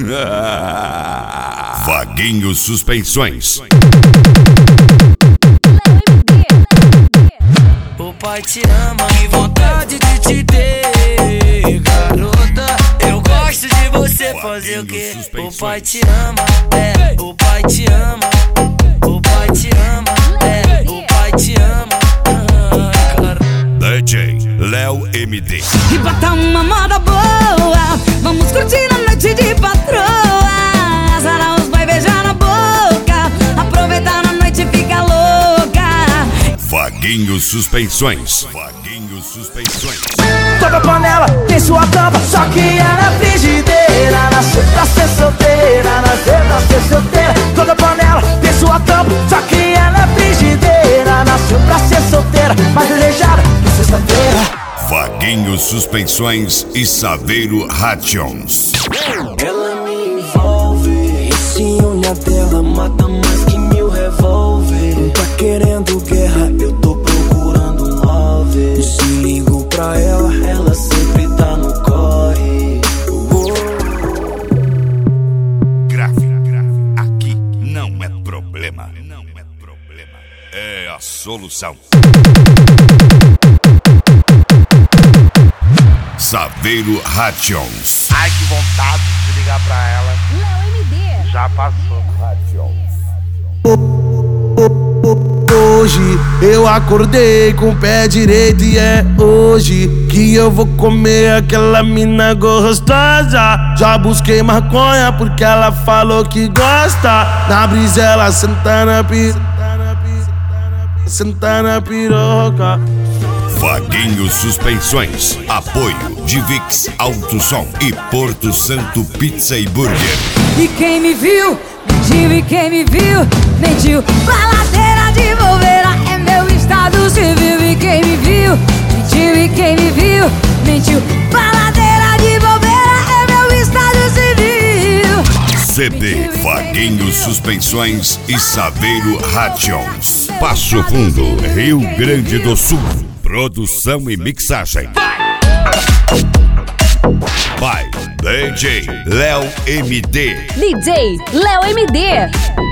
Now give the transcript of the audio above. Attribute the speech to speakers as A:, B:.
A: Vaguinho Suspensões.
B: O pai te ama, que vontade de te ter, garota. Eu gosto de você fazer o quê? O pai te ama, o pai te ama. O pai te ama, o pai te ama.
A: DJ Léo MD.
C: E bota uma moda boa, vamos curtir a noite de patroa. Azar os boy beijar na boca, aproveitar na noite e fica louca.
A: Vaguinho Suspensões. Vaguinho Suspensões.
D: Toda panela tem sua tampa, só que ela é frigideira. Nasceu pra ser solteira, nasceu pra ser solteira. Toda panela tem sua tampa, só que ela é frigideira. Nasceu pra ser solteira, mais desejada que sexta-feira.
A: Vaguinho Suspensões e Saveiro Rations.
B: Ela me envolve, esse unha dela mata mais que 1000 revólver. Não tá querendo guerra, eu tô procurando um love. Se ligo pra ela, ela sempre tá no corre.
A: Grave, aqui não é problema. É a solução. Saveiro Rations.
E: Ai, que vontade de ligar pra ela.
C: Léo MD.
E: Já passou.
F: Hoje eu acordei com o pé direito e é hoje que eu vou comer aquela mina gostosa. Já busquei maconha porque ela falou que gosta. Na brisa ela senta na piroca.
A: Vaguinho Suspensões. Apoio de Vix Alto Som e Porto Santo Pizza e Burger.
C: E quem me viu, mentiu, e quem me viu, mentiu. Baladeira de Volveira é meu estado civil. E quem me viu, mentiu, e quem me viu, mentiu. Baladeira de Volveira é meu estado civil.
A: CD Vaguinho Suspensões e Saveiro Rations. Passo Fundo, Rio Grande do Sul. Produção e mixagem by DJ Léo MD.
C: DJ Léo MD.